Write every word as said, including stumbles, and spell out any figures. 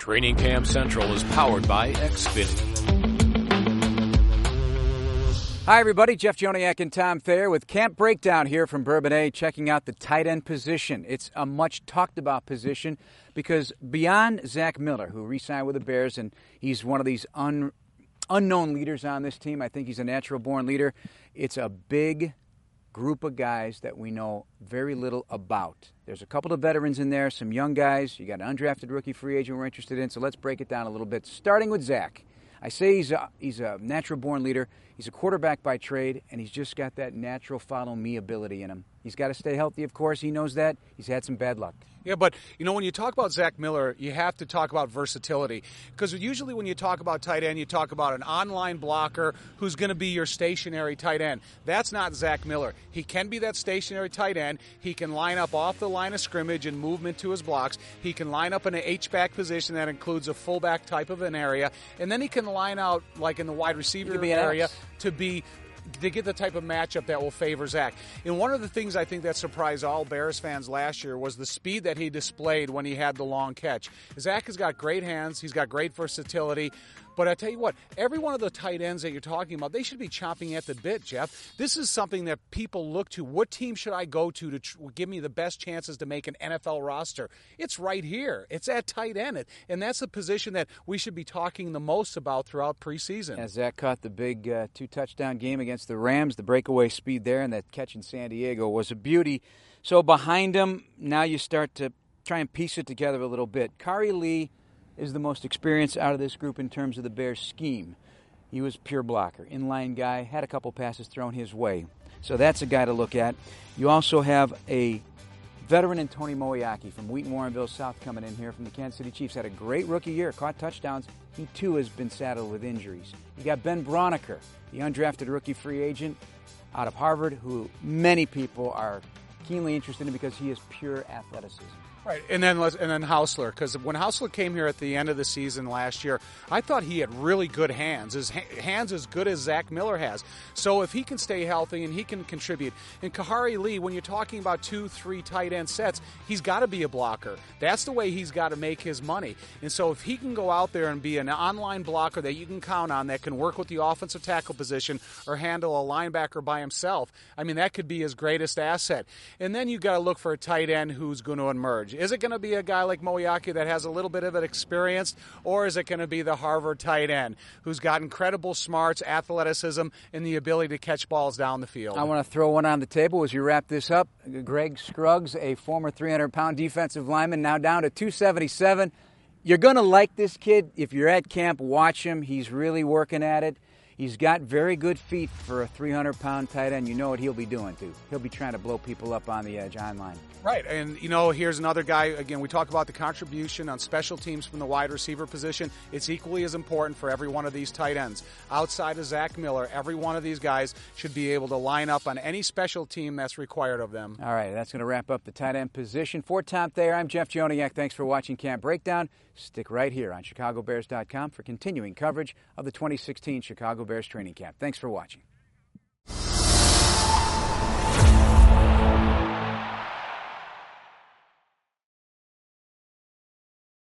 Training Camp Central is powered by Xfinity. Hi, everybody. Jeff Joniak and Tom Thayer with Camp Breakdown here from Bourbonnais, checking out the tight end position. It's a much talked about position because beyond Zach Miller, who re-signed with the Bears, and he's one of these un, unknown leaders on this team. I think he's a natural-born leader. It's a big group of guys that we know very little about. There's a couple of veterans in there, some young guys. You got an undrafted rookie free agent we're interested in, so let's break it down a little bit, starting with Zach. I say he's a, he's a natural-born leader. He's a quarterback by trade, and he's just got that natural follow-me ability in him. He's got to stay healthy, of course. He knows that. He's had some bad luck. Yeah, but, you know, when you talk about Zach Miller, you have to talk about versatility. Because usually when you talk about tight end, you talk about an online blocker who's going to be your stationary tight end. That's not Zach Miller. He can be that stationary tight end. He can line up off the line of scrimmage and movement to his blocks. He can line up in an H-back position that includes a fullback type of an area. And then he can line out, like in the wide receiver area, X. to be... to get the type of matchup that will favor Zach. And one of the things I think that surprised all Bears fans last year was the speed that he displayed when he had the long catch. Zach has got great hands. He's got great versatility. But I tell you what, every one of the tight ends that you're talking about, they should be chomping at the bit, Jeff. This is something that people look to. What team should I go to to tr- give me the best chances to make an N F L roster? It's right here. It's at tight end. And that's the position that we should be talking the most about throughout preseason. As Zach caught the big uh, two-touchdown game against the Rams, the breakaway speed there and that catch in San Diego was a beauty. So behind him, now you start to try and piece it together a little bit. Khari Lee is the most experienced out of this group in terms of the Bears' scheme. He was pure blocker, inline guy, had a couple passes thrown his way. So that's a guy to look at. You also have a veteran in Tony Moeaki from Wheaton Warrenville South coming in here from the Kansas City Chiefs. Had a great rookie year, caught touchdowns. He, too, has been saddled with injuries. You got Ben Braunecker, the undrafted rookie free agent out of Harvard, who many people are keenly interested in because he is pure athleticism. Right, and then and then Hausler, because when Hausler came here at the end of the season last year, I thought he had really good hands. His ha- hands as good as Zach Miller has. So if he can stay healthy and he can contribute. And Khari Lee, when you're talking about two, three tight end sets, he's got to be a blocker. That's the way he's got to make his money. And so if he can go out there and be an online blocker that you can count on, that can work with the offensive tackle position or handle a linebacker by himself, I mean, that could be his greatest asset. And then you got to look for a tight end who's going to emerge. Is it going to be a guy like Moeaki that has a little bit of an experience, or is it going to be the Harvard tight end who's got incredible smarts, athleticism, and the ability to catch balls down the field? I want to throw one on the table as we wrap this up. Greg Scruggs, a former three hundred pound defensive lineman, now down to two seventy-seven. You're going to like this kid. If you're at camp, watch him. He's really working at it. He's got very good feet for a three hundred pound tight end. You know what he'll be doing, too. He'll be trying to blow people up on the edge online. Right, and, you know, here's another guy. Again, we talk about the contribution on special teams from the wide receiver position. It's equally as important for every one of these tight ends. Outside of Zach Miller, every one of these guys should be able to line up on any special team that's required of them. All right, that's going to wrap up the tight end position. For Tom Thayer, I'm Jeff Joniak. Thanks for watching Camp Breakdown. Stick right here on Chicago Bears dot com for continuing coverage of the twenty sixteen Chicago Bears training camp. Thanks for watching.